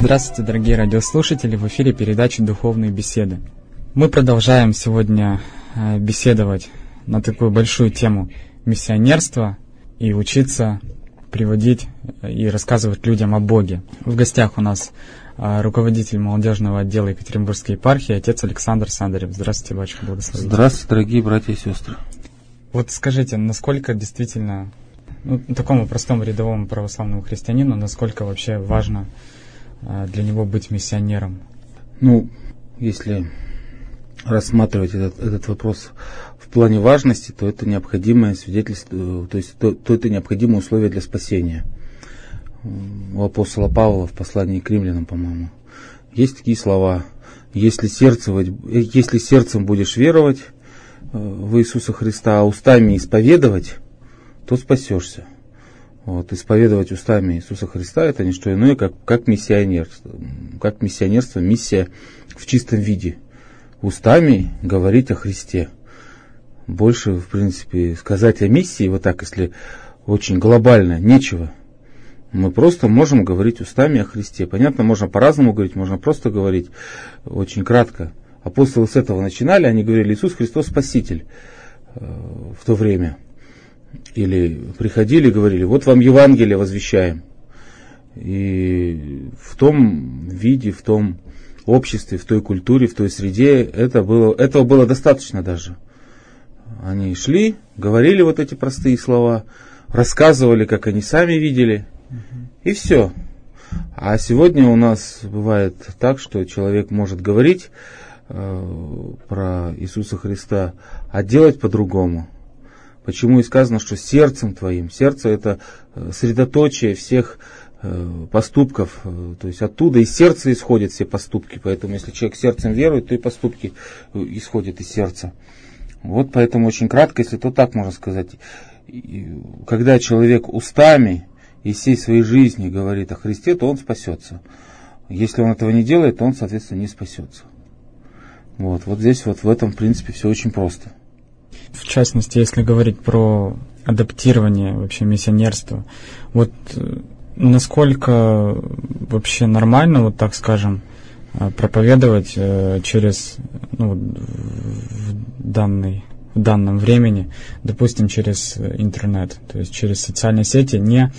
Здравствуйте, дорогие радиослушатели! В эфире передача «Духовные беседы». Мы продолжаем сегодня беседовать на такую большую тему миссионерства и учиться приводить и рассказывать людям о Боге. В гостях у нас руководитель молодежного отдела Екатеринбургской епархии, отец Александр Сандарев. Здравствуйте, батюшка, благословите. Здравствуйте, дорогие братья и сестры. Вот скажите, насколько действительно, такому простому рядовому православному христианину, насколько вообще важно для него быть миссионером? Если рассматривать этот вопрос в плане важности, то это необходимое свидетельство, то есть это необходимое условие для спасения. У апостола Павла в послании к римлянам, по-моему, есть такие слова: если сердцем будешь веровать в Иисуса Христа, а устами исповедовать, то спасешься. Исповедовать устами Иисуса Христа — это не что иное, как миссионерство. Как миссионерство, миссия в чистом виде. Устами говорить о Христе. Больше, в принципе, сказать о миссии, если очень глобально, нечего. Мы просто можем говорить устами о Христе. Понятно, можно по-разному говорить, можно просто говорить очень кратко. Апостолы с этого начинали, они говорили: Иисус Христос Спаситель в то время. Или приходили и говорили: вот вам Евангелие возвещаем. И в том виде, в том обществе, в той культуре, в той среде этого было достаточно даже. Они шли, говорили вот эти простые слова, рассказывали, как они сами видели, и все. А сегодня у нас бывает так, что человек может говорить про Иисуса Христа, а делать по-другому. Почему и сказано, что сердцем твоим. Сердце — это средоточие всех поступков. То есть оттуда из сердца исходят все поступки. Поэтому если человек сердцем верует, то и поступки исходят из сердца. Поэтому очень кратко, если то так можно сказать. Когда человек устами и всей своей жизни говорит о Христе, то он спасется. Если он этого не делает, то он, соответственно, не спасется. Здесь в этом, в принципе, все очень просто. В частности, если говорить про адаптирование вообще миссионерства, насколько вообще нормально, так скажем, проповедовать через, в данном времени, допустим, через интернет, то есть через социальные сети,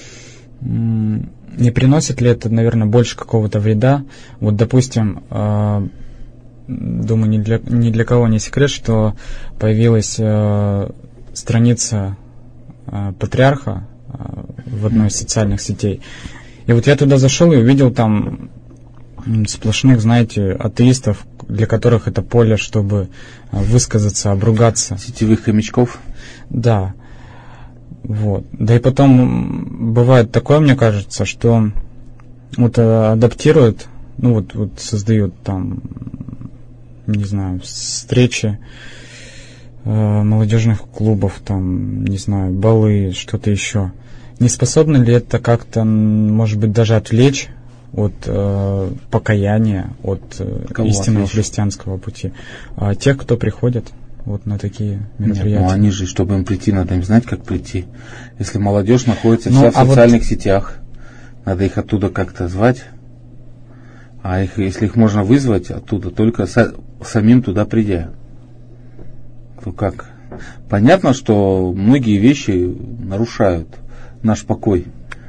не приносит ли это, наверное, больше какого-то вреда? Допустим, думаю, ни для кого не секрет, что появилась страница патриарха в одной из социальных сетей. И я туда зашел и увидел там сплошных, атеистов, для которых это поле, чтобы высказаться, обругаться. Сетевых хомячков? Да. Да и потом бывает такое, мне кажется, что адаптируют, создают там, не знаю, встречи молодежных клубов, там, не знаю, балы, что-то еще. Не способно ли это как-то, может быть, даже отвлечь от покаяния, от истинного христианского пути тех, кто приходит на такие мероприятия? Нет, они же, чтобы им прийти, надо им знать, как прийти. Если молодежь находится вся в социальных сетях, надо их оттуда как-то звать. А если их можно вызвать оттуда, только самим туда придя, то как? Понятно, что многие вещи нарушают наш покой.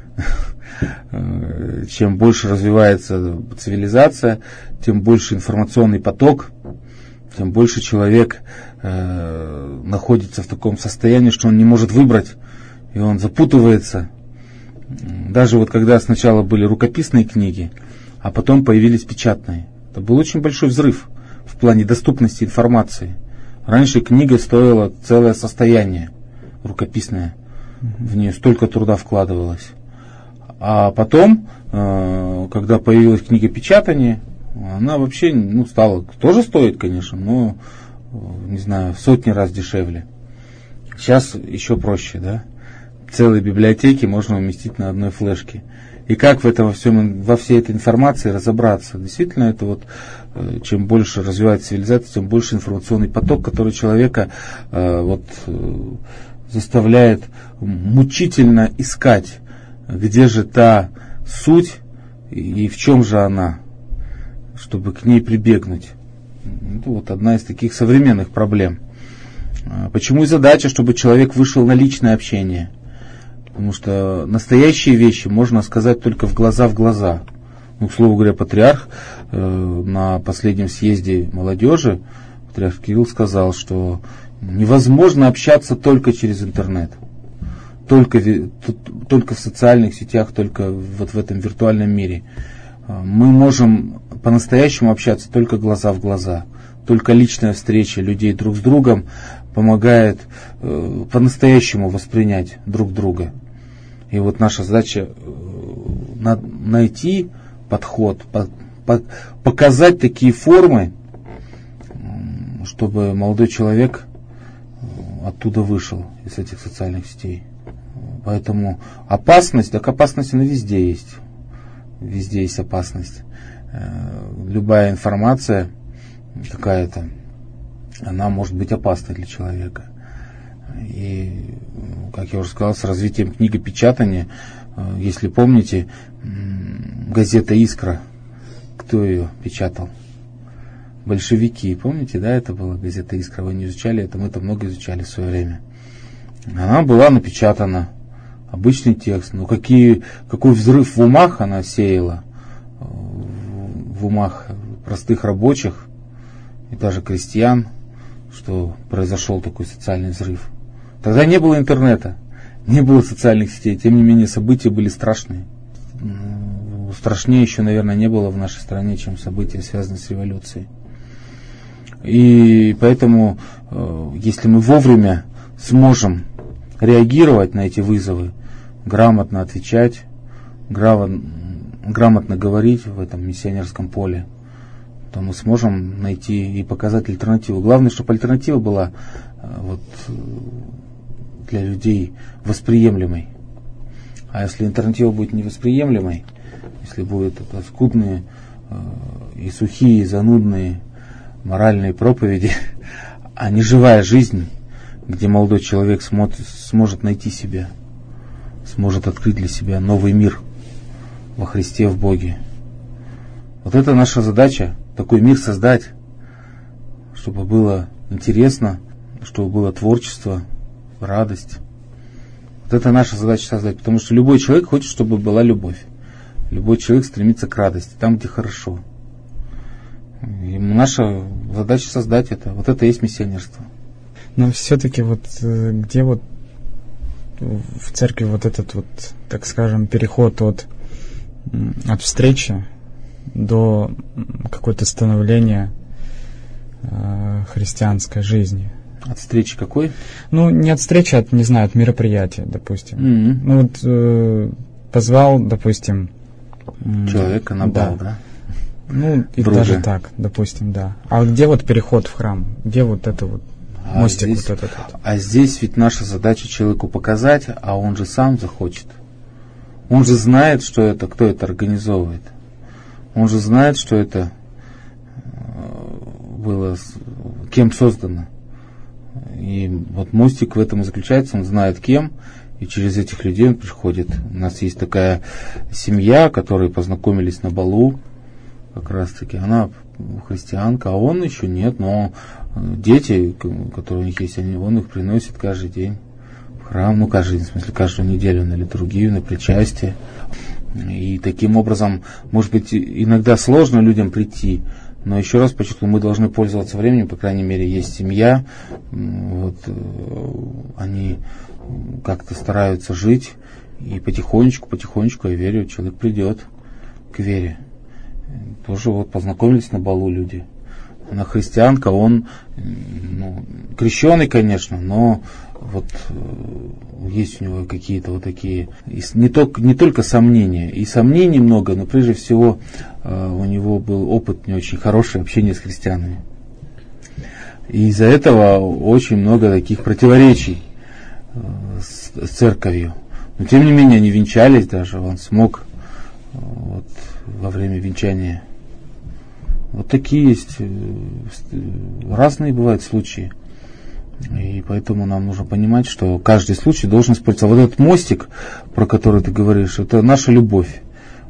Чем больше развивается цивилизация, тем больше информационный поток, тем больше человек находится в таком состоянии, что он не может выбрать, и он запутывается. Даже когда сначала были рукописные книги, а потом появились печатные. Это был очень большой взрыв в плане доступности информации. Раньше книга стоила целое состояние, рукописная. В нее столько труда вкладывалось. А потом, когда появилась книга печатания, она вообще стала, тоже стоит, конечно, но, не знаю, в сотни раз дешевле. Сейчас еще проще, да? Целые библиотеки можно уместить на одной флешке. И как во всей этой информации разобраться? Действительно, это чем больше развивается цивилизация, тем больше информационный поток, который человека заставляет мучительно искать, где же та суть и в чем же она, чтобы к ней прибегнуть. Это вот одна из таких современных проблем. Почему и задача, чтобы человек вышел на личное общение? Потому что настоящие вещи можно сказать только в глаза. Ну, к слову говоря, патриарх на последнем съезде молодежи, патриарх Кирилл сказал, что невозможно общаться только через интернет. Только в социальных сетях, только вот в этом виртуальном мире. Мы можем по-настоящему общаться только глаза в глаза. Только личная встреча людей друг с другом помогает по-настоящему воспринять друг друга. И вот наша задача найти подход, показать такие формы, чтобы молодой человек оттуда вышел, из этих социальных сетей. Поэтому опасность она везде есть. Везде есть опасность. Любая информация какая-то, она может быть опасной для человека. И, как я уже сказал, с развитием книгопечатания, если помните, газета «Искра», кто ее печатал? Большевики, помните, да, это была газета «Искра», вы не изучали это, мы-то много изучали в свое время. Она была напечатана, обычный текст, но какой взрыв в умах она сеяла, в умах простых рабочих и даже крестьян, что произошел такой социальный взрыв. Тогда не было интернета, не было социальных сетей, тем не менее события были страшные. Страшнее еще, наверное, не было в нашей стране, чем события, связанные с революцией. И поэтому, если мы вовремя сможем реагировать на эти вызовы, грамотно отвечать, грамотно говорить в этом миссионерском поле, то мы сможем найти и показать альтернативу. Главное, чтобы альтернатива была вот, для людей восприемлемой. А если альтернатива будет невосприемлемой, если будут это скудные и сухие, занудные моральные проповеди, а не живая жизнь, где молодой человек сможет найти себя, сможет открыть для себя новый мир во Христе, в Боге. Вот это наша задача, такой мир создать, чтобы было интересно, чтобы было творчество, радость. Вот это наша задача создать, потому что любой человек хочет, чтобы была любовь. Любой человек стремится к радости, там, где хорошо. И наша задача создать это. Вот это и есть миссионерство. Но все-таки вот где вот в церкви вот этот вот, так скажем, переход от встречи до какое-то становления христианской жизни? От встречи какой? Ну, не от встречи, от, не знаю, от мероприятия, допустим. Mm-hmm. Ну, вот позвал, допустим... Человека на бал, да? Ну, и Друга. даже так, допустим, да. А где вот переход в храм? Где вот это вот мостик здесь, вот этот вот? А здесь ведь наша задача человеку показать, а он же сам захочет. Он же знает, что это, кто это организовывает. Он же знает, что это было, кем создано. И вот мостик в этом и заключается, он знает кем, и через этих людей он приходит. У нас есть такая семья, которые познакомились на балу, как раз таки, она христианка, а он еще нет, но дети, которые у них есть, он их приносит каждый день в храм, ну каждый день, в смысле каждую неделю на литургию, на причастие. И таким образом, может быть, иногда сложно людям прийти, но еще раз подчеркну, мы должны пользоваться временем, по крайней мере, есть семья, вот, они как-то стараются жить, и потихонечку, я верю, человек придет к вере. Тоже вот познакомились на балу люди. Она христианка, он крещеный, конечно, но вот есть у него какие-то вот такие, не только сомнения, и сомнений много, но прежде всего у него был опыт не очень хороший общения с христианами. И из-за этого очень много таких противоречий с церковью. Но тем не менее они венчались даже, он смог вот, во время венчания. Вот такие есть, разные бывают случаи. И поэтому нам нужно понимать, что каждый случай должен использоваться. Вот этот мостик, про который ты говоришь, это наша любовь.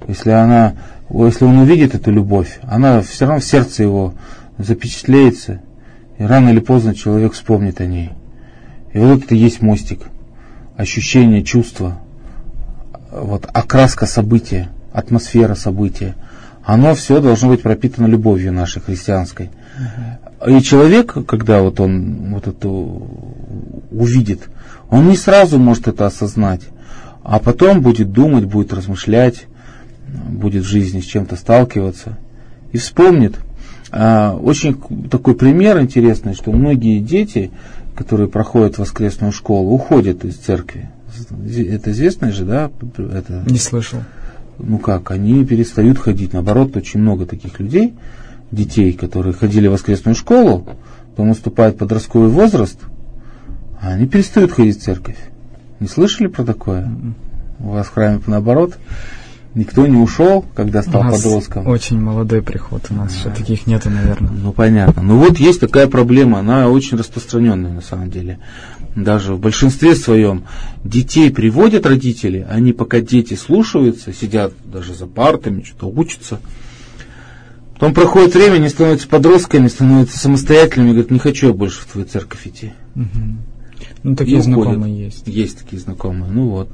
Если он увидит эту любовь, она все равно в сердце его запечатлеется, и рано или поздно человек вспомнит о ней. И вот это и есть мостик. Ощущение, чувство, вот, окраска события, атмосфера события. Оно все должно быть пропитано любовью нашей христианской. И человек, когда вот он вот это увидит, он не сразу может это осознать, а потом будет думать, будет размышлять, будет в жизни с чем-то сталкиваться и вспомнит. Очень такой пример интересный, что многие дети, которые проходят воскресную школу, уходят из церкви. Это известно же, да? Это... Не слышал. Ну как, они перестают ходить. Наоборот, очень много таких людей, детей, которые ходили в воскресную школу, потом наступает подростковый возраст, а они перестают ходить в церковь. Не слышали про такое? У вас в храме наоборот? Никто не ушел, когда стал подростком? Очень молодой приход, у нас еще таких нету, наверное. Ну понятно. Ну вот есть такая проблема, она очень распространенная на самом деле. Даже в большинстве своем детей приводят родители, они пока дети слушаются, сидят даже за партами, что-то учатся. Потом проходит время, они становятся подростками, становятся самостоятельными, говорят, не хочу я больше в твою церковь идти. Угу. Ну такие знакомые есть. Есть такие знакомые, ну вот.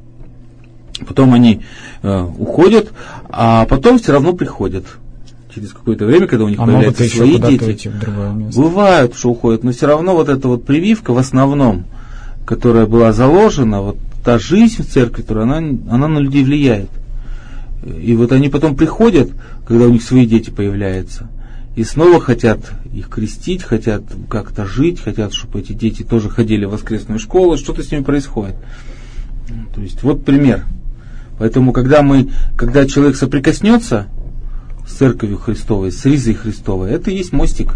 Потом они уходят, а потом все равно приходят. Через какое-то время, когда у них появляются свои дети. Бывает, что уходят, но все равно вот эта вот прививка в основном, которая была заложена, вот та жизнь в церкви, которая она на людей влияет. И вот они потом приходят, когда у них свои дети появляются, и снова хотят их крестить, хотят как-то жить, хотят, чтобы эти дети тоже ходили в воскресную школу, что-то с ними происходит. То есть вот пример. Поэтому, когда человек соприкоснется с Церковью Христовой, с ризой Христовой, это и есть мостик.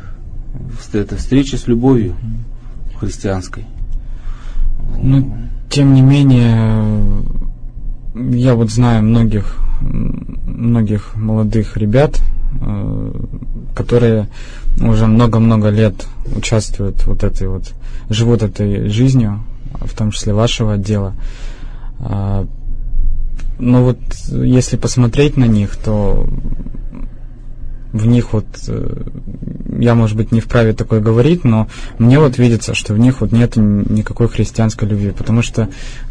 Это встреча с любовью христианской. Ну, тем не менее, я вот знаю многих молодых ребят, которые уже много-много лет участвуют живут этой жизнью, в том числе вашего отдела. Но вот если посмотреть на них, то в них вот, я, может быть, не вправе такое говорить, но мне вот видится, что в них вот нет никакой христианской любви, потому что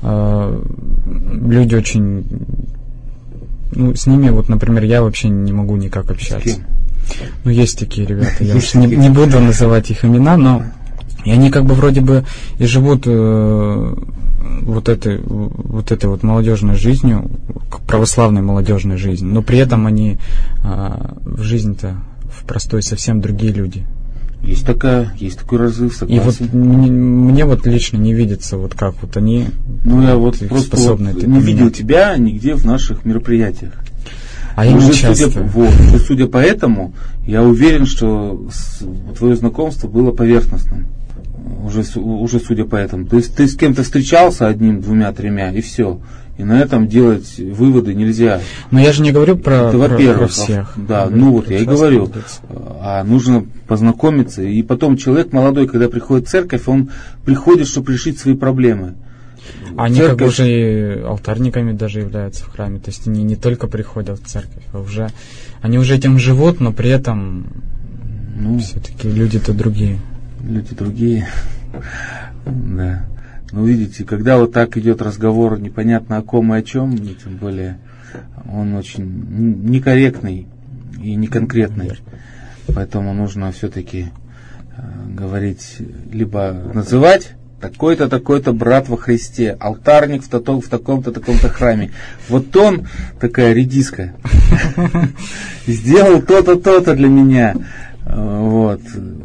люди очень... Ну, с ними, вот, например, я вообще не могу никак общаться. Ну, есть такие ребята, я уж не буду называть их имена, но и они как бы вроде бы и живут вот этой молодежной жизнью, православной молодежной жизнью, но при этом они в жизни-то в простой совсем другие люди. Есть такой разрыв, согласен. И вот мне вот лично не видится, вот как вот они я вот просто способны вот не видел тебя нигде в наших мероприятиях. А я не часто. Судя по этому, я уверен, что твое знакомство было поверхностным. Уже судя по этому. То есть ты с кем-то встречался одним, двумя, тремя, и все. И на этом делать выводы нельзя. Но я же не говорю про всех. Да, я и говорю. А нужно познакомиться. И потом человек молодой, когда приходит в церковь, он приходит, чтобы решить свои проблемы. Они как бы уже и алтарниками даже являются в храме. То есть они не только приходят в церковь, а уже они уже этим живут, но при этом все-таки люди-то другие. Люди другие. Да. Ну, видите, когда вот так идет разговор непонятно о ком и о чем, и тем более он очень некорректный и неконкретный. Поэтому нужно все-таки говорить, либо называть такой-то, такой-то брат во Христе, алтарник в таком-то, таком-то храме. Вот он, такая редиска, сделал то-то, то-то для меня. Вот.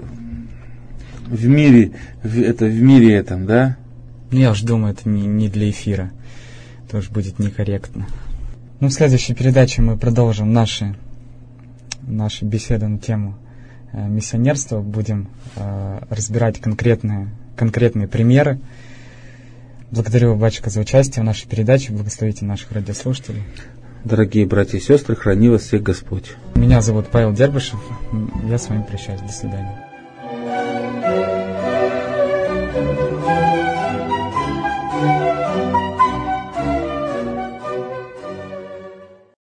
В мире этом, да? Я уж думаю, это не для эфира. Это уж будет некорректно. В следующей передаче мы продолжим наши беседы на тему миссионерства. Будем разбирать конкретные примеры. Благодарю, батюшка, за участие в нашей передаче. Благословите наших радиослушателей. Дорогие братья и сестры, храни вас всех Господь. Меня зовут Павел Дербышев. Я с вами прощаюсь. До свидания.